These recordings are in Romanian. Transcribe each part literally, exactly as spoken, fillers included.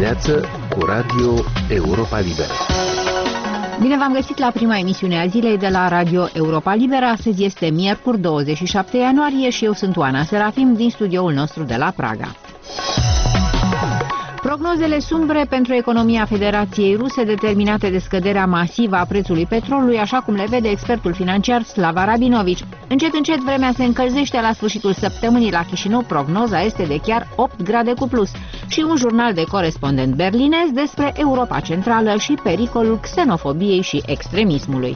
dimineață cu Radio Europa Liberă. Bine v-am găsit la prima emisiune a zilei de la Radio Europa Liberă. Astăzi este miercuri, douăzeci și șapte ianuarie și eu sunt Oana Serafim din studioul nostru de la Praga. Prognozele sumbre pentru economia Federației Ruse, determinate de scăderea masivă a prețului petrolului, așa cum le vede expertul financiar Slava Rabinovici. Încet, încet, vremea se încălzește. La sfârșitul săptămânii la Chișinău prognoza este de chiar opt grade cu plus. Și un jurnal de corespondent berlinez despre Europa Centrală și pericolul xenofobiei și extremismului.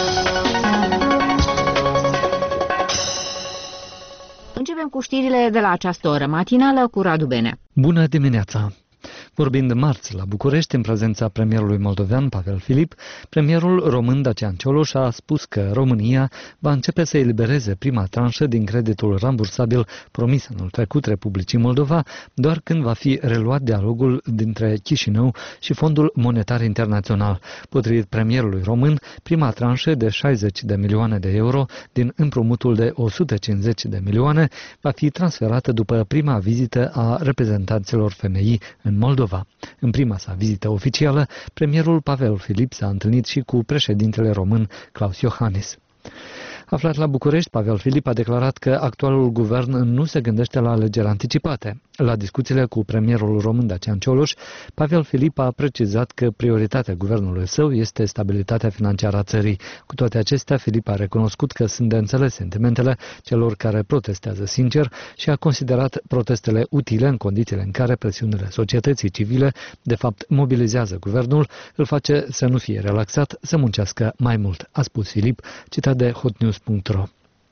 Începem cu știrile de la această oră matinală cu Radu Benea. Bună dimineața! Vorbind marți la București, în prezența premierului moldovean Pavel Filip, premierul român Dacian Cioloș a spus că România va începe să elibereze prima tranșă din creditul rambursabil promis anul trecut Republicii Moldova, doar când va fi reluat dialogul dintre Chișinău și Fondul Monetar Internațional. Potrivit premierului român, prima tranșă de șaizeci de milioane de euro din împrumutul de o sută cincizeci de milioane va fi transferată după prima vizită a reprezentanților F M I în Moldova. În prima sa vizită oficială, premierul Pavel Filip s-a întâlnit și cu președintele român Klaus Iohannis. Aflat la București, Pavel Filip a declarat că actualul guvern nu se gândește la alegeri anticipate. La discuțiile cu premierul român Dacian Cioloș, Pavel Filip a precizat că prioritatea guvernului său este stabilitatea financiară a țării. Cu toate acestea, Filip a recunoscut că sunt de înțeles sentimentele celor care protestează sincer și a considerat protestele utile în condițiile în care presiunile societății civile, de fapt, mobilizează guvernul, îl face să nu fie relaxat, să muncească mai mult, a spus Filip, citat de hotnews punct ro.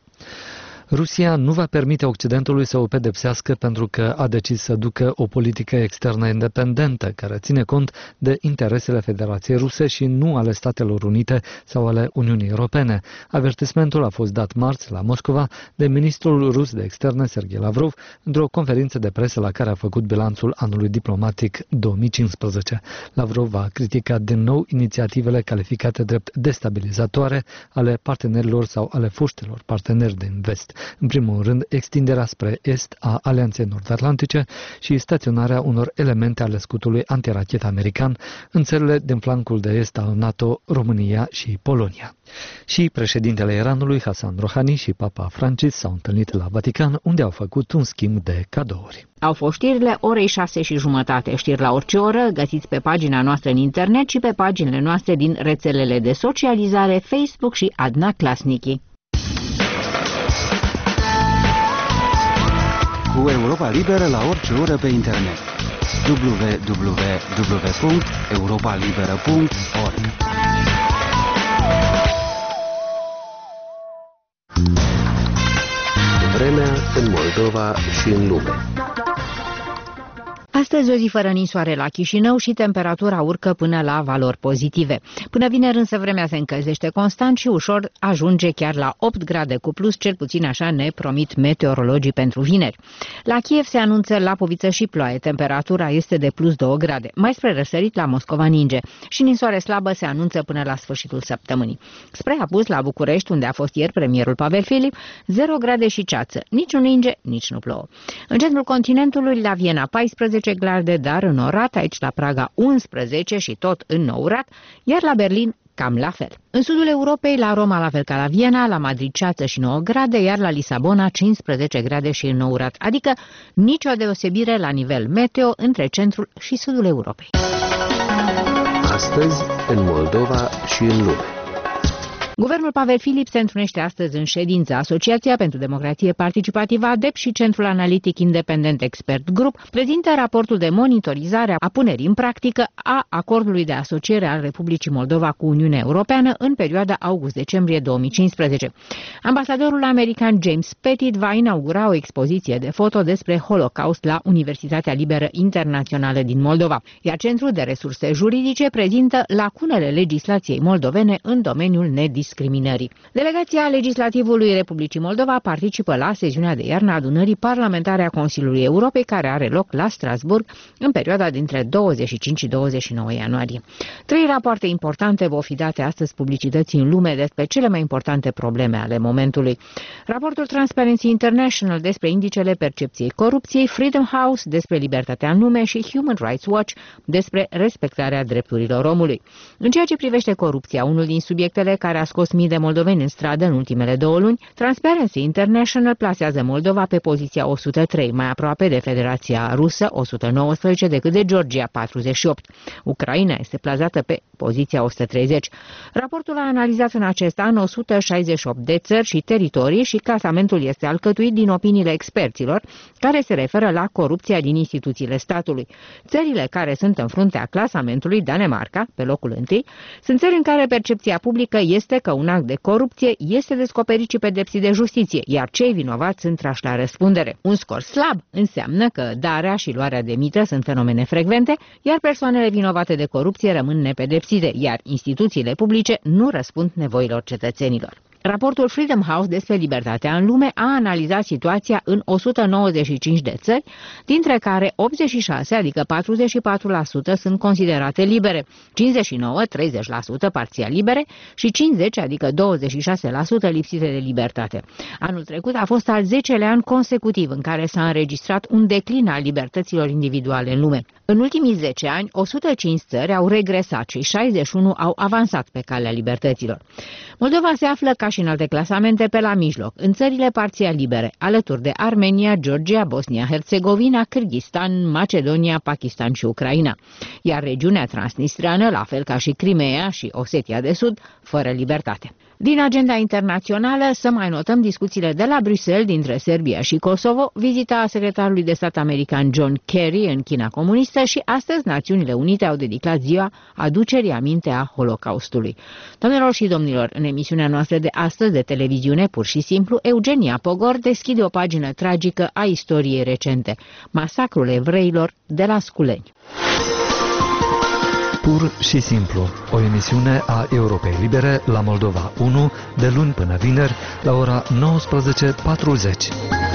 Rusia nu va permite Occidentului să o pedepsească pentru că a decis să ducă o politică externă independentă, care ține cont de interesele Federației Ruse și nu ale Statelor Unite sau ale Uniunii Europene. Avertismentul a fost dat marți la Moscova de ministrul rus de externe Sergei Lavrov într-o conferință de presă la care a făcut bilanțul anului diplomatic două mii cincisprezece. Lavrov a criticat din nou inițiativele calificate drept destabilizatoare ale partenerilor sau ale foștilor parteneri din vest. În primul rând, extinderea spre est a Alianței Nord-Atlantice și staționarea unor elemente ale scutului antirachetă american în țările din flancul de est al NATO, România și Polonia. Și președintele Iranului, Hassan Rouhani, și Papa Francis s-au întâlnit la Vatican, unde au făcut un schimb de cadouri. Au fost știrile orei șase și jumătate. Știri la orice oră găsiți pe pagina noastră în internet și pe paginile noastre din rețelele de socializare Facebook și Adna Klasniki. Cu Europa Liberă la orice oră pe internet. w w w punct europa liberă punct org. Vremea în Moldova și în lume. Astăzi o zi fără ninsoare la Chișinău și temperatura urcă până la valori pozitive. Până vineri însă vremea se încălzește constant și ușor ajunge chiar la opt grade cu plus, cel puțin așa ne promit meteorologii pentru vineri. La Kiev se anunță lapoviță și ploaie, temperatura este de plus două grade. Mai spre răsărit la Moscova ninge și ninsoare slabă se anunță până la sfârșitul săptămânii. Spre apus la București, unde a fost ieri premierul Pavel Filip, zero grade și ceață, nici nu ninge, nici nu plouă. În centrul continentului, la Viena paisprezece grade, dar înorat, aici la Praga unsprezece și tot înourat, iar la Berlin cam la fel. În sudul Europei, la Roma la fel ca la Viena, la Madrid ceață și nouă grade, iar la Lisabona cincisprezece grade și înourat, adică nicio deosebire la nivel meteo între centrul și sudul Europei. Astăzi, în Moldova și în lume. Guvernul Pavel Filip se întrunește astăzi în ședință. Asociația pentru Democrație Participativă A D E P și Centrul Analitic Independent Expert Group prezintă raportul de monitorizare a punerii în practică a acordului de asociere al Republicii Moldova cu Uniunea Europeană în perioada august-decembrie două mii cincisprezece. Ambasadorul american James Pettit va inaugura o expoziție de foto despre Holocaust la Universitatea Liberă Internațională din Moldova, iar Centrul de Resurse Juridice prezintă lacunele legislației moldovene în domeniul nediscriminării. discriminării. Delegația legislativului Republicii Moldova participă la sesiunea de iarnă a adunării parlamentare a Consiliului Europei, care are loc la Strasbourg în perioada dintre douăzeci și cinci și douăzeci și nouă ianuarie. Trei rapoarte importante vor fi date astăzi publicității în lume despre cele mai importante probleme ale momentului. Raportul Transparency International despre indicele percepției corupției, Freedom House despre libertatea în lume și Human Rights Watch despre respectarea drepturilor omului. În ceea ce privește corupția, unul din subiectele care a scos mii de moldoveni în stradă în ultimele două luni, Transparency International plasează Moldova pe poziția o sută trei, mai aproape de Federația Rusă, o sută nouăsprezece, decât de Georgia, patruzeci și opt. Ucraina este plasată pe poziția o sută treizeci. Raportul a analizat în acest an o sută șaizeci și opt de țări și teritorii și clasamentul este alcătuit din opiniile experților care se referă la corupția din instituțiile statului. Țările care sunt în fruntea clasamentului, Danemarca, pe locul întâi, sunt țări în care percepția publică este că un act de corupție este descoperit și pedepsit de justiție, iar cei vinovați sunt trași la răspundere. Un scor slab înseamnă că darea și luarea de mită sunt fenomene frecvente, iar persoanele vinovate de corupție rămân nepedepsite, iar instituțiile publice nu răspund nevoilor cetățenilor. Raportul Freedom House despre libertatea în lume a analizat situația în o sută nouăzeci și cinci de țări, dintre care optzeci și șase, adică patruzeci și patru la sută, sunt considerate libere, cincizeci și nouă, treizeci la sută parțial libere și cincizeci, adică douăzeci și șase la sută lipsite de libertate. Anul trecut a fost al zecelea an consecutiv în care s-a înregistrat un declin al libertăților individuale în lume. În ultimii zece ani, o sută cinci țări au regresat și șaizeci și unu au avansat pe calea libertăților. Moldova se află ca și în alte clasamente pe la mijloc, în țările parțial libere, alături de Armenia, Georgia, Bosnia-Herzegovina, Kârghistan, Macedonia, Pakistan și Ucraina, iar regiunea transnistreană, la fel ca și Crimea și Osetia de Sud, fără libertate. Din agenda internațională să mai notăm discuțiile de la Bruxelles dintre Serbia și Kosovo, vizita secretarului de stat american John Kerry în China comunistă și astăzi Națiunile Unite au dedicat ziua aducerii aminte a Holocaustului. Doamnelor și domnilor, în emisiunea noastră de astăzi de televiziune, pur și simplu, Eugenia Pogor deschide o pagină tragică a istoriei recente, masacrul evreilor de la Sculeni. Pur și simplu, o emisiune a Europei Libere la Moldova unu, de luni până vineri, la ora nouăsprezece patruzeci.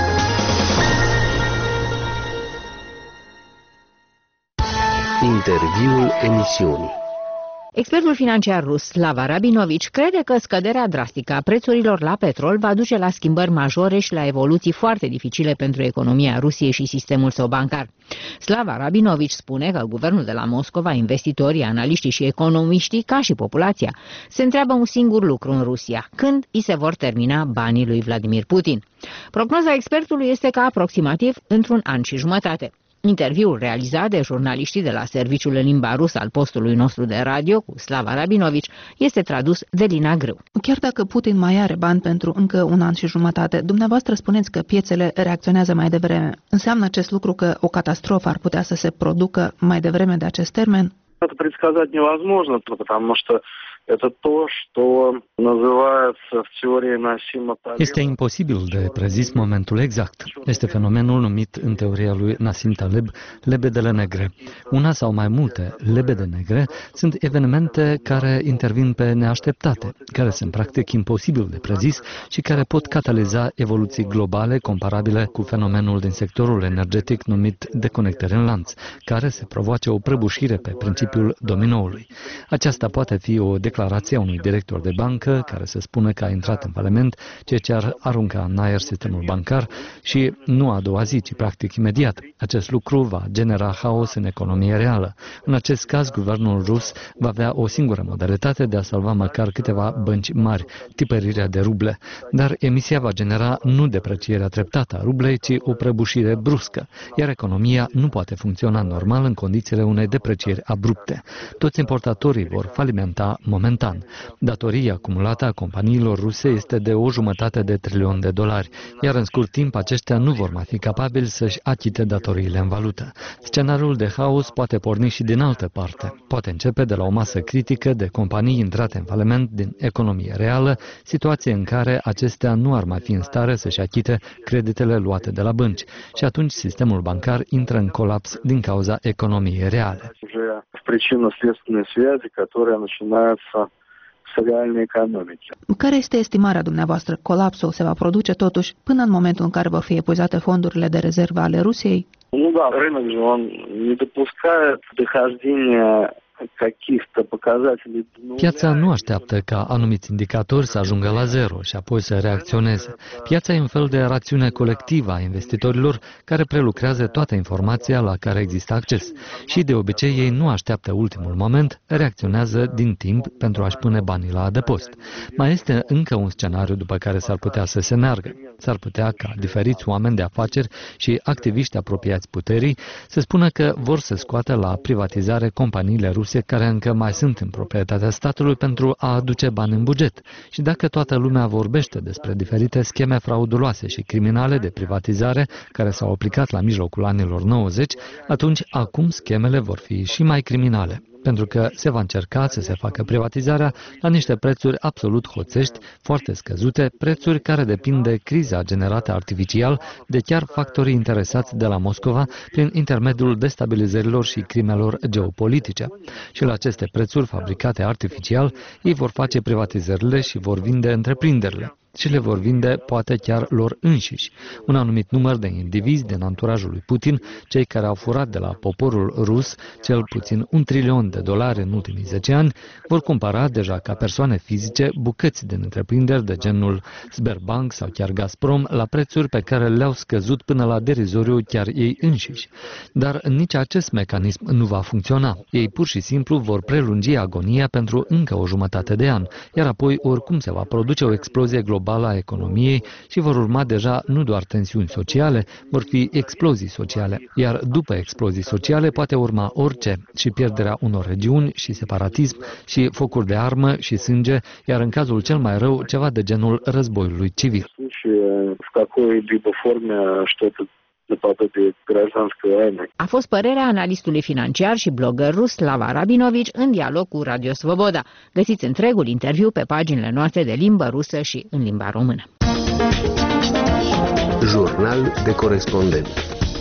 Interviul emisiunii. Expertul financiar rus Slava Rabinovici crede că scăderea drastică a prețurilor la petrol va duce la schimbări majore și la evoluții foarte dificile pentru economia Rusiei și sistemul său bancar. Slava Rabinovici spune că guvernul de la Moscova, investitorii, analiștii și economiștii, ca și populația, se întreabă un singur lucru în Rusia: când îi se vor termina banii lui Vladimir Putin. Prognoza expertului este că aproximativ într-un an și jumătate. Interviul realizat de jurnaliștii de la serviciul în limba rusă al postului nostru de radio cu Slava Rabinovici este tradus de Lina Grâu. Chiar dacă Putin mai are bani pentru încă un an și jumătate, dumneavoastră spuneți că piețele reacționează mai devreme. Înseamnă acest lucru că o catastrofă ar putea să se producă mai devreme de acest termen? Это предсказать невозможно, потому что это то, что называется в теории Нассима Талеба. Este imposibil de prezis momentul exact. Este fenomenul numit în teoria lui Nassim Taleb lebedele negre. Una sau mai multe lebede negre sunt evenimente care intervin pe neașteptate, care sunt practic imposibil de prezis și care pot cataliza evoluții globale comparabile cu fenomenul din sectorul energetic numit deconectare în lanț, care se provoace o prăbușire pe principiul dominoului. Aceasta poate fi o declarație a unui director de bancă care se spune că a intrat în faliment, ceea ce ar arunca în aer sistemul bancar și nu a doua zi, ci practic imediat. Acest lucru va genera haos în economie reală. În acest caz, guvernul rus va avea o singură modalitate de a salva măcar câteva bănci mari, tipărirea de ruble. Dar emisia va genera nu deprecierea treptată a rublei, ci o prăbușire bruscă, iar economia nu poate funcționa normal în condițiile unei deprecieri abrupte. Toți importatorii vor falimenta momentan. Datoria acumulată a companiilor ruse este de o jumătate de trilion de dolari, iar în scurt timp aceștia nu vor mai fi capabili să-și achite datoriile în valută. Scenariul de haos poate porni și din altă parte. Poate începe de la o masă critică de companii intrate în faliment din economie reală, situație în care acestea nu ar mai fi în stare să-și achite creditele luate de la bănci și atunci sistemul bancar intră în colaps din cauza economiei reale. Причинно-следственные связи, которые начинаются социальной экономики. Care este estimarea dumneavoastră? Colapsul se va produce totuși până în momentul în care vor fi epuizate fondurile de rezervă ale Rusiei? Ну да, рынок же он не допускает дохождения каких-то показателей. Piața nu așteaptă ca anumiți indicatori să ajungă la zero și apoi să reacționeze. Piața e un fel de rațiune colectivă a investitorilor care prelucrează toată informația la care există acces și de obicei ei nu așteaptă ultimul moment, reacționează din timp pentru a-și pune banii la adăpost. Mai este încă un scenariu după care s-ar putea să se meargă. S-ar putea ca diferiți oameni de afaceri și activiști apropiați puterii să spună că vor să scoată la privatizare companiile ruse care încă mai sunt în proprietatea statului pentru a aduce bani în buget. Și dacă toată lumea vorbește despre diferite scheme frauduloase și criminale de privatizare care s-au aplicat la mijlocul anilor nouăzeci, atunci acum schemele vor fi și mai criminale. Pentru că se va încerca să se facă privatizarea la niște prețuri absolut hoțești, foarte scăzute, prețuri care depind de criza generată artificial de chiar factorii interesați de la Moscova prin intermediul destabilizărilor și crimelor geopolitice. Și la aceste prețuri fabricate artificial, ei vor face privatizările și vor vinde întreprinderile. Și le vor vinde poate chiar lor înșiși. Un anumit număr de indivizi din anturajul lui Putin, cei care au furat de la poporul rus cel puțin un trilion de dolari în ultimii zece ani, vor cumpăra deja ca persoane fizice bucăți din întreprinderi de genul Sberbank sau chiar Gazprom la prețuri pe care le-au scăzut până la derizoriu chiar ei înșiși. Dar nici acest mecanism nu va funcționa. Ei pur și simplu vor prelungi agonia pentru încă o jumătate de an, iar apoi oricum se va produce o explozie globală a economiei și vor urma deja nu doar tensiuni sociale, vor fi explozii sociale. Iar după explozii sociale poate urma orice și pierderea unor regiuni și separatism și focuri de armă și sânge, iar în cazul cel mai rău ceva de genul războiului civil. A fost părerea analistului financiar și blogger rus Slava Rabinovici în dialog cu Radio Svoboda. Găsiți întregul interviu pe paginile noastre de limbă rusă și în limba română. Jurnal de corespondent.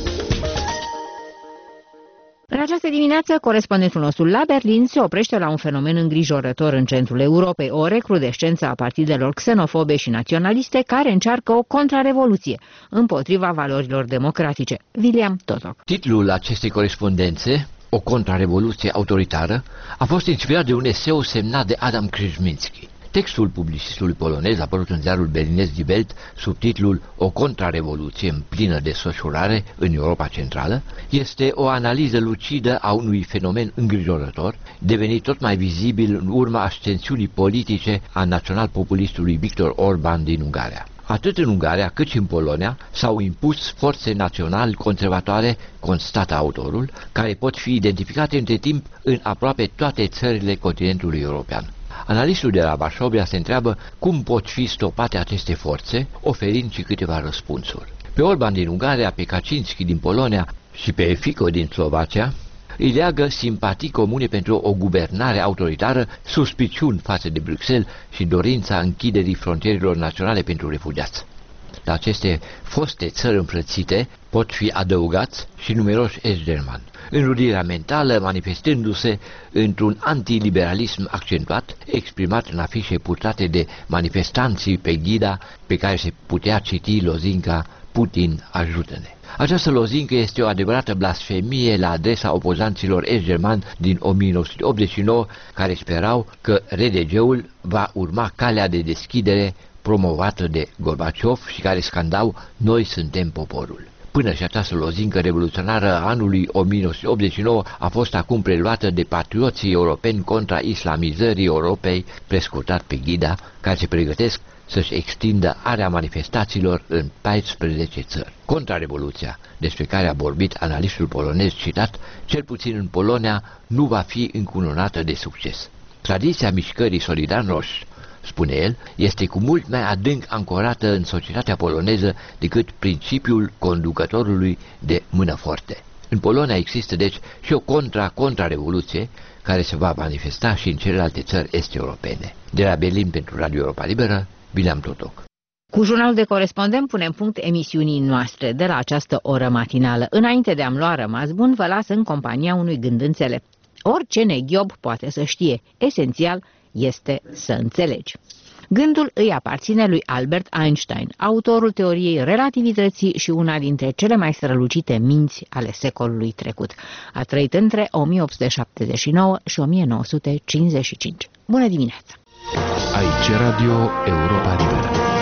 În această dimineață, corespondentul nostru la Berlin se oprește la un fenomen îngrijorător în centrul Europei, o recrudescență a partidelor xenofobe și naționaliste care încearcă o contrarevoluție împotriva valorilor democratice. William Totok. Titlul acestei corespondențe, O contrarevoluție autoritară, a fost inspirat de un eseu semnat de Adam Krzyżminski. Textul publicistului polonez, apărut în ziarul berlinez Die Welt sub titlul O contrarevoluție în plină desfășurare în Europa Centrală, este o analiză lucidă a unui fenomen îngrijorător, devenit tot mai vizibil în urma ascensiunii politice a național-populistului Viktor Orban din Ungaria. Atât în Ungaria cât și în Polonia s-au impus forțe național conservatoare, constată autorul, care pot fi identificate între timp în aproape toate țările continentului european. Analistul de la Varsovia se întreabă cum pot fi stopate aceste forțe, oferind și câteva răspunsuri. Pe Orban din Ungaria, pe Kaczynski din Polonia și pe Fico din Slovacia îi leagă simpatii comune pentru o guvernare autoritară, suspiciuni față de Bruxelles și dorința închiderii frontierelor naționale pentru refugiați. La aceste foste țări înfrățite pot fi adăugați și numeroși est-germani, înrudirea mentală manifestându-se într-un antiliberalism accentuat, exprimat în afișe purtate de manifestanții pe ghida pe care se putea citi lozinca Putin ajută-ne. Această lozincă este o adevărată blasfemie la adresa opozanților est-germani din o mie nouă sute optzeci și nouă, care sperau că R D G-ul va urma calea de deschidere promovată de Gorbaciov și care scandau "Noi suntem poporul". Până și această lozincă revoluționară a anului o mie nouă sute optzeci și nouă a fost acum preluată de patrioții europeni contra islamizării Europei, prescurtat pe ghida, care se pregătesc să-și extindă area manifestațiilor în paisprezece țări. Contrarevoluția, despre care a vorbit analistul polonez citat, cel puțin în Polonia, nu va fi încununată de succes. Tradiția mișcării Solidarność, spune el, este cu mult mai adânc ancorată în societatea poloneză decât principiul conducătorului de mână forte. În Polonia există deci și o contra-contrarevoluție care se va manifesta și în celelalte țări est-europene. De la Berlin pentru Radio Europa Liberă, William Totok. Cu jurnalul de corespondent punem punct emisiunii noastre de la această oră matinală. Înainte de a-mi lua rămas bun, vă las în compania unui gând înțelept. Orice neghiob poate să știe. Esențial este să înțelegi. Gândul îi aparține lui Albert Einstein, autorul teoriei relativității și una dintre cele mai strălucite minți ale secolului trecut. A trăit între o mie opt sute șaptezeci și nouă și o mie nouă sute cincizeci și cinci. Bună dimineața! Aici Radio Europa Liberă.